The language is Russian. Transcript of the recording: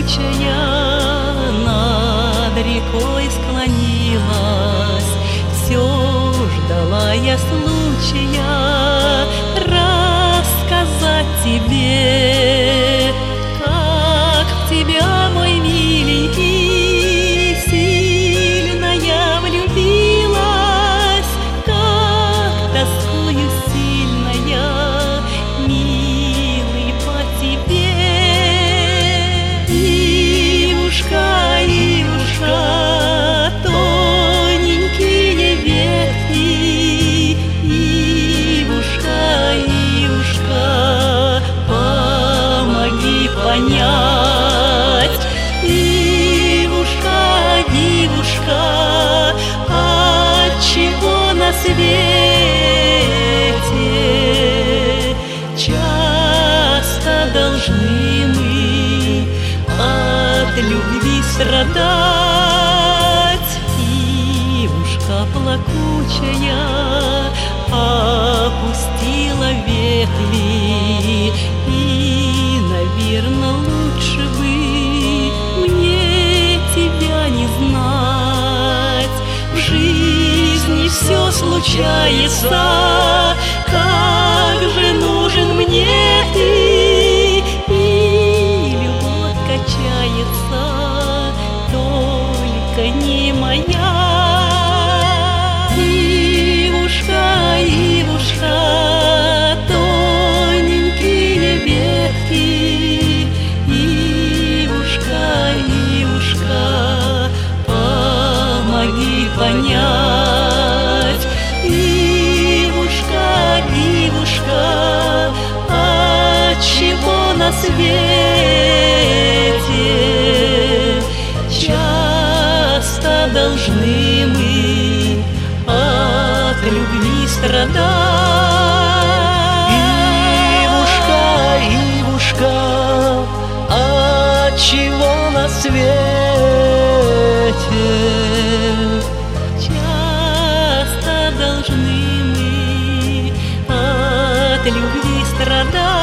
плакучая над рекой склонилась. Все ждала я случая рассказать тебе, как в тебя, мой миленький, сильно я влюбилась, как тоскую сильно я, милый, по тебе. Ивушка, ивушка, тоненькие ветки, ивушка, ивушка, помоги понять. Ивушка, ивушка, отчего на свете часто должны мы от любви страдать? Ивушка плакучая опустила ветви, и, наверно, лучше бы мне тебя не знать. В жизни все случается, как же нужен мне ты, и любовь качается, только не моя. Ивушка, ивушка, тоненькие ветки, ивушка, ивушка, помоги понять. Ивушка, ивушка, отчего на свете часто должны мы от любви страдать? Ивушка, ивушка, отчего на свете часто должны мы от любви страдать?